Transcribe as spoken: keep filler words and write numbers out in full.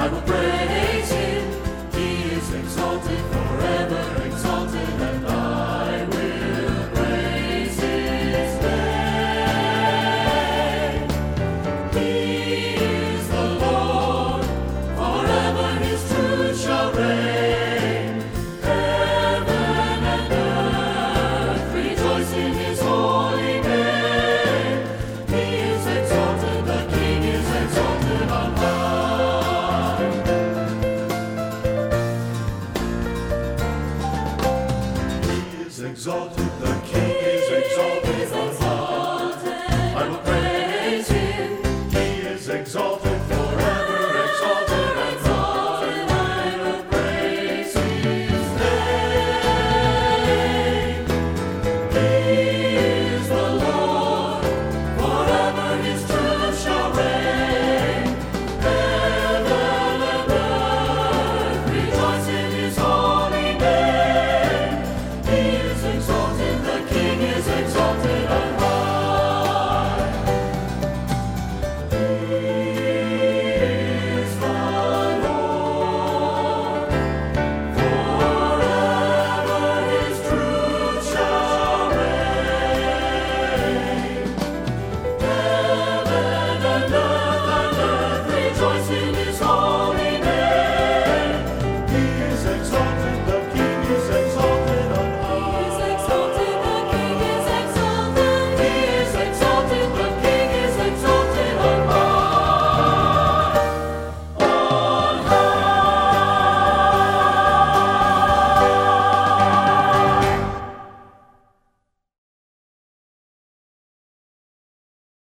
I will praise him. He is exalted, forever exalted, and I will praise his name. He is the Lord, forever his truth shall reign. Heaven and earth rejoice in his holy name. He is exalted, the King is exalted on high. He is exalted, the King